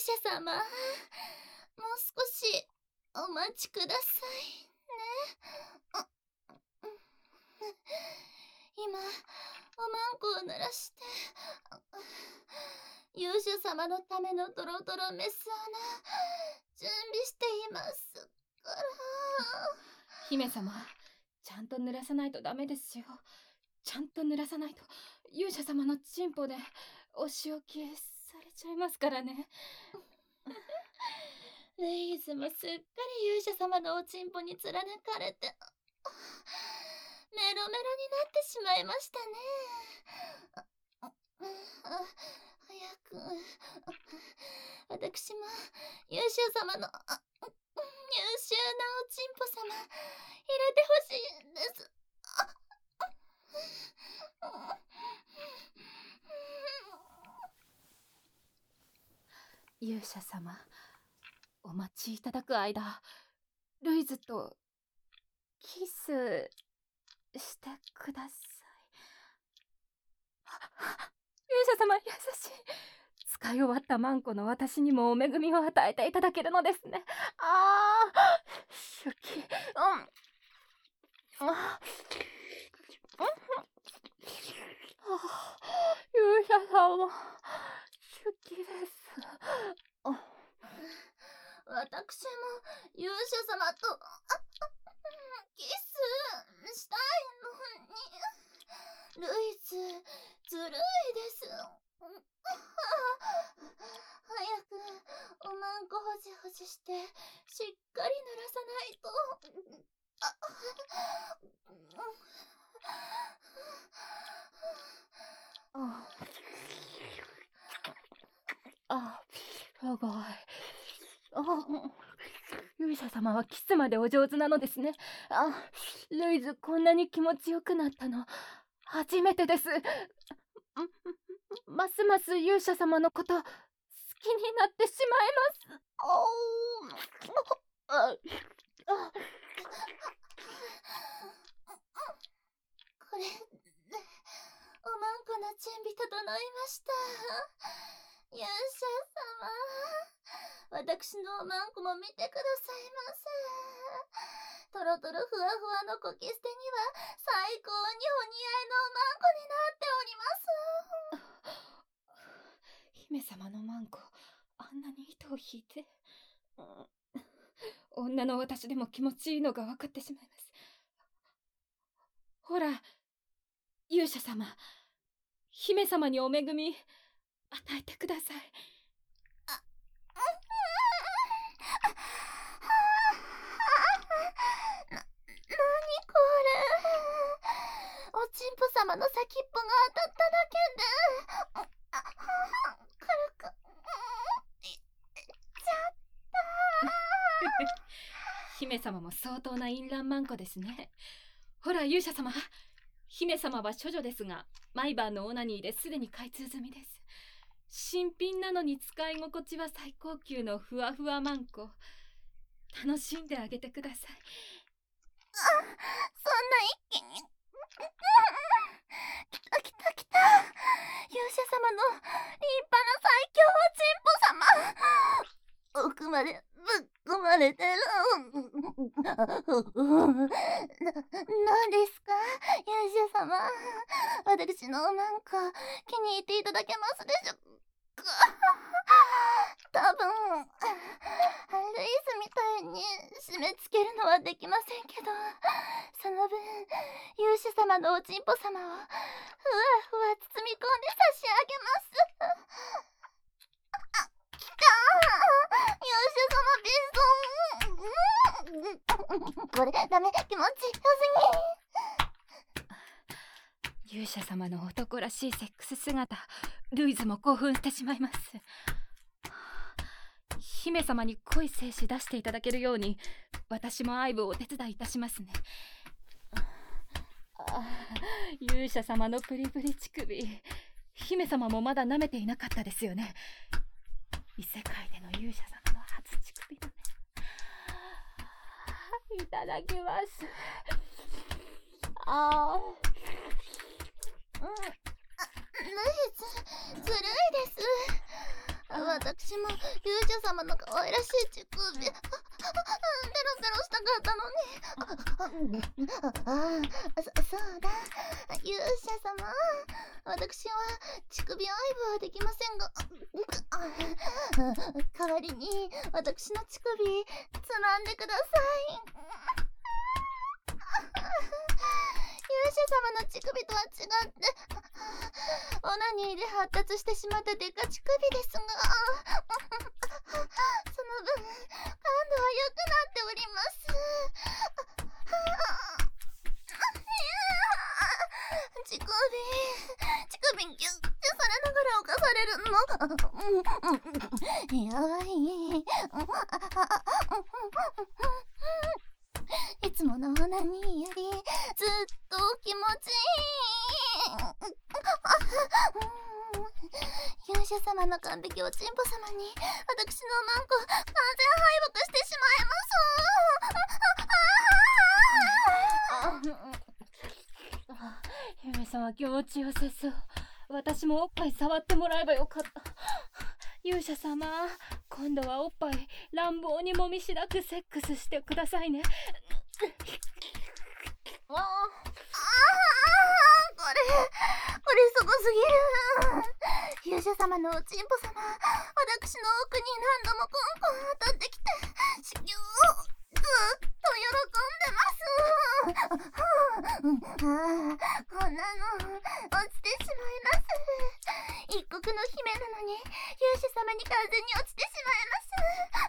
者様、もう少しお待ちくださいね。今、おまんこを濡らして、勇者様のためのドロドロメス穴、準備していますから。 姫様、ちゃんと濡らさないとダメですよ。ちゃんと濡らさないと勇者様のチンポでお仕置きされちゃいますからね。 ルイーズもすっかり勇者様のおちんぽに貫かれてメロメロになってしまいましたね。早く私も優秀様の優秀なおちんぽ様入れてほしいんです。 勇者様、お待ちいただく間、ルイズとキスしてください。勇者様優しい。使い終わったマンコの私にもお恵みを与えていただけるのですね。シュキ、勇者様、シュキです。 私も勇者様とキスしたいのに。ルイズ、ずるいです。早くおまんこほじほじしてしっかり濡らさないと。 すごい。勇者様はキスまでお上手なのですね。ルイズこんなに気持ちよくなったの初めてです。ますます勇者様のこと好きになってしまいます。 これでおまんこの準備整いました。勇者様、私のおまんこも見てくださいませ。とろとろふわふわのコキステには最高にお似合いのおまんこになっております。 姫様のマンコ、あんなに糸を引いて、女の私でも気持ちいいのが分かってしまいます。ほら、勇者様、姫様にお恵み与えてください。 なにこれ。おちんぽ様の先っぽが当たっただけで軽くいっちゃった。 姫様も相当な淫乱マンコですね。ほら勇者様、姫様は処女ですが毎晩のオナニーですでに開通済みです。新品なのに使い心地は最高級のふわふわマンコ、楽しんであげてください。 そんな一気に来た勇者様の立派な最強おちんぽ様、奥までぶっ込まれてる。何ですか勇者様、私のおまんこ気に入っていただけますでしょうか。多分ルイスみたいに締め付けるのはできませんけど、その分勇者様のおちんぽ様をふわふわ包み込んで差し上げます。きた勇者様ビンソン。これダメ、気持ちよすぎ。勇者様の男らしいセックス姿、ルイズも興奮してしまいます。姫様に濃い精子出していただけるように私も愛撫をお手伝いいたしますね。勇者様のプリプリ乳首、姫様もまだ舐めていなかったですよね。異世界での勇者様の初乳首だね。いただきます。 ルイズ、ずるいです。私も勇様の可愛らしい乳首、ペロペロしたかったのに。そうだ、勇者様、私は乳首愛撫はできませんが、代わりに私の乳首つまんでください。勇者様の乳首とは違って、オナニーで発達してしまったデカ乳首ですが、その分感度は良くなっております。乳首ギュッてされながら犯されるの。やばい。いつものオナニーよりずっと気持ちいい。勇者様の完璧おちんぽ様に私のマンコ完全敗北してしまいます。 姫様気持ちよさそう。私もおっぱい触ってもらえばよかった。勇者様、今度はおっぱい乱暴にもみしなくセックスしてくださいね。 これすごすぎる。勇者様のおちんぽ様、私の奥に何度もコンコン当たってきて、しゅぎゅーずっと喜んでます。こんなの落ちてしまいます。一国の姫なのに勇者様に完全に落ちてしまいます。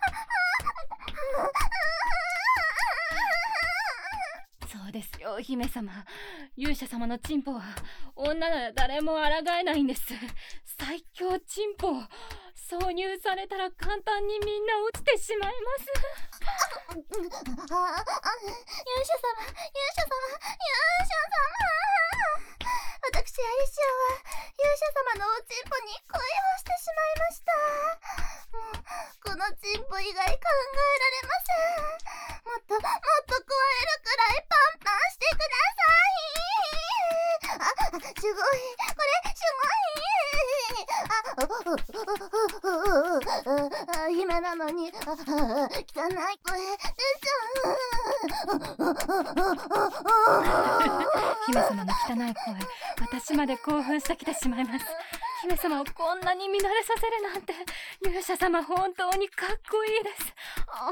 そうですよ、姫様。勇者様のチンポは女なら誰も抗えないんです。最強チンポ。挿入されたら簡単にみんな落ちてしまいます。 勇者様、勇者様、私アリシアは勇者様のおちんぽに恋をしてしまいました。もうこのチンポ以外考えられません。もっと加えるくらいパンパンしてください。すごい、これすごい。姫なのに汚い声出ち姫様の汚い声、私まで興奮してきてしまいます。姫様をこんなに乱れさせるなんて、勇者様本当にかっこいいです。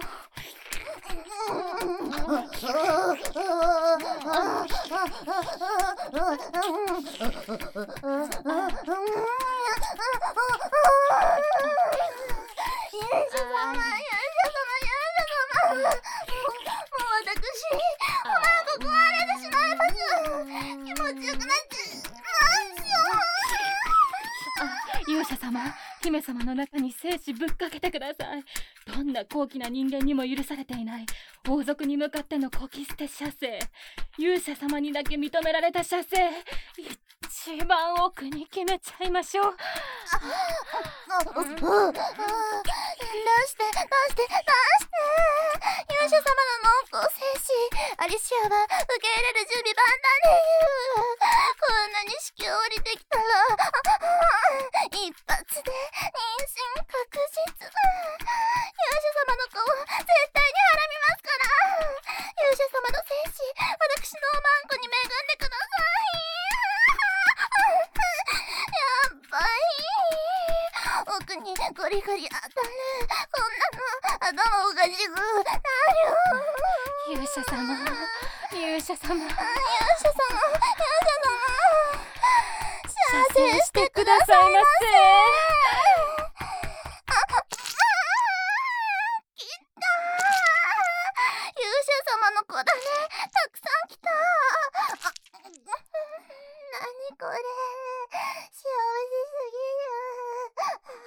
勇者様、姫様の中に精子ぶっかけてください。どんな高貴な人間にも許されていない王族に向かってのこき捨て射精。勇者様にだけ認められた射精、一番奥に決めちゃいましょう。 出して勇者様の濃厚精子、アリシアは受け入れる準備万端でこんなに至急降りてきたら一発で妊娠確実。勇者様の子を絶対にはらみますから。勇者様の精子、私のおまんこに恵んでください。やっぱり奥にゴリゴリ当たる。こんなの頭おかしくなる。 勇者様、勇者様、射精してくださいませ。 勇者様の子だね。たくさん来た。何これ、幸せすぎる。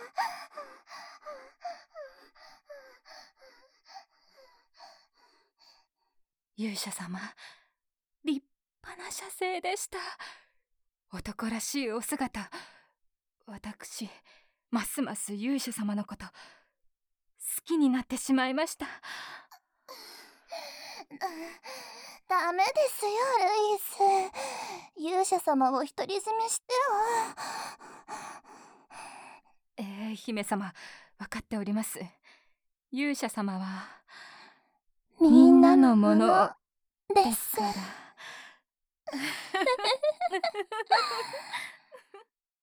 勇者様、立派な射精でした。男らしいお姿。私、ますます勇者様のこと好きになってしまいました。 ダメですよ、ルイス。勇者様を独り占めしては。 姫様、分かっております。 勇者様はみんなのものです。 から。